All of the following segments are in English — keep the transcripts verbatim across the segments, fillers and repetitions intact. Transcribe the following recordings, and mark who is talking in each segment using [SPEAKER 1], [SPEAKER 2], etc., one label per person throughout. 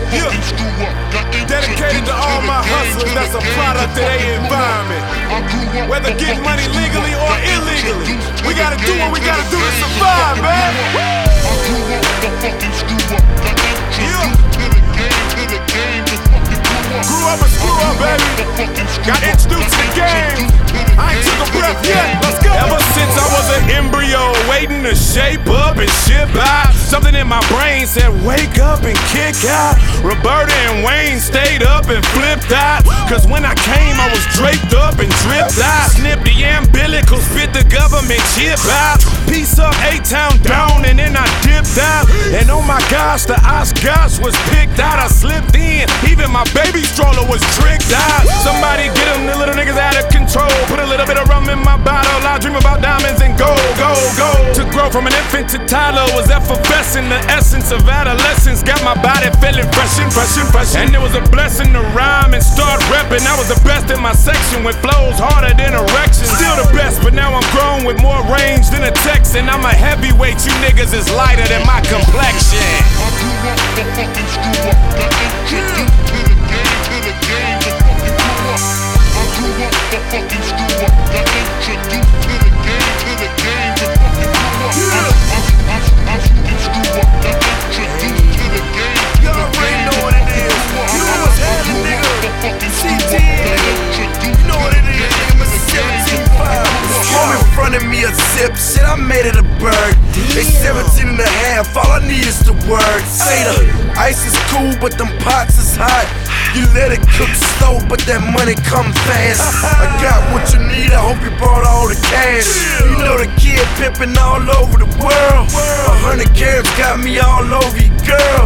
[SPEAKER 1] Yeah. Dedicated to all my hustlers that's a product of their environment. Whether getting money legally or illegally, we gotta do what we gotta do to survive, man. Yeah. Grew up and screw up, baby. Got introduced to the game. I ain't took a breath yet. Let's go. Ever since I was an embryo, waiting to shape up and ship out, something in my brain said, wake up and kick out. Roberta and Wayne stayed up and flipped out. Cause when I came, I was draped up and dripped out. Snipped the umbilicals, spit the government chip out. Piece up, A-Town down, and then I dipped out. And oh my gosh, the Oscars was picked out. I slipped in, even my baby stroller was tricked out. Somebody get them, the little niggas out of control. Put a little bit of rum in my bottle. I dream about diamonds and gold, gold, gold. To grow from an infant to toddler was effervescent. The essence of adolescence got my body feeling fresh and fresh and fresh. And it was a blessing to rhyme and start repping. I was the best in my section with flows harder than erections. Still the best, but now I'm grown with more range than a Texan. I'm a heavyweight, you niggas is lighter than my complexion. I grew up the fucking screw up, got introduced to the game, to the game, to fucking grew up. I grew up the fucking screw up, got introduced to the game, to the game, to fucking grew up. I, I, I, I screw up, got introduced to the game. Y'all already know what it is. You know what's happening, nigga. C T N. You know what it is, nigga. Mister seventeen five.
[SPEAKER 2] Home in front of me a zip, shit, I made it a bird. They seventeen and a half, all I need is the word. Say the ice is cool, but them pots is hot. You let it cook slow, but that money come fast. I got what you need, I hope you brought all the cash. You know the kid pimpin' all over the world. A hundred carats got me all over you, girl.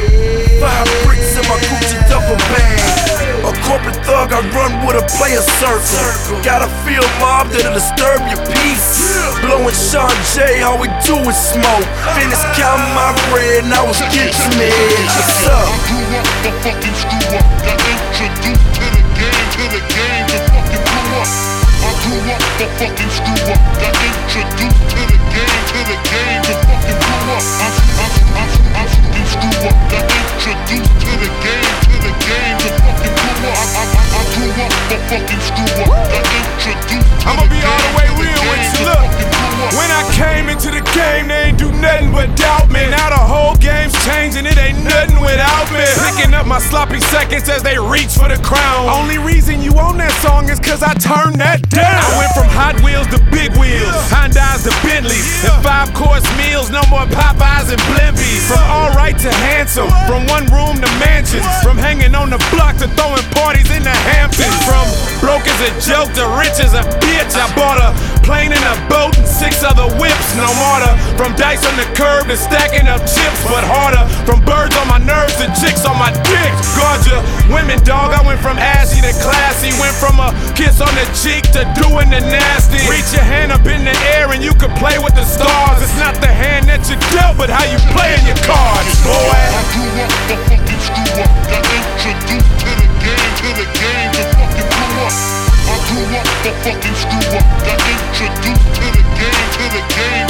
[SPEAKER 2] Five bricks in my Gucci duffel bag. A corporate thug, I run with a player circle. Got a field mob that'll disturb your peace. Blowing Sean J, all we do is smoke. Finished counting my bread and I was getting mad. What's up? I grew up the fucking screw up. Got introduced to the game, to the game, to fucking grew up. I grew up the fucking screw up. Got introduced to the game, to the game, to fucking grew up. I, I, I, I, I screw up. Got introduced to the game, to the game, to fucking grew up. I, I, I grew up the fucking screw up. Got introduced to
[SPEAKER 1] I'ma be all the way real with you. Look, when I came into the game, they ain't do nothing but doubt me. Now the whole game's changing, it ain't nothing without me. Picking up my sloppy seconds as they reach for the crown. Only reason you on that song is cause I turned that down. I went from Hot Wheels to big wheels, Hondas to Bentleys, and five course meals, no more Popeyes and Blimpies. From alright to handsome, from one room to mansions, from hanging on the block to throwing parties in the Hamptons. From broke as a joke to rich as a bitch. I bought a plane and a boat and six other whips, no mortar. From dice on the curb to stacking up chips, but harder. From birds on my nerves to chicks on my dick. Gorgeous women, dog, I went from ashy to classy. Went from a kiss on the cheek to doing the nasty. Reach your hand up in the air and you can play with the stars. It's not the hand that you dealt, but how you playing your cards, boy.
[SPEAKER 2] I grew up the fucking screw up. Got introduced to the game, to the game, to fucking grew up. I grew up the fucking screw up. Got introduced to the game, to the game.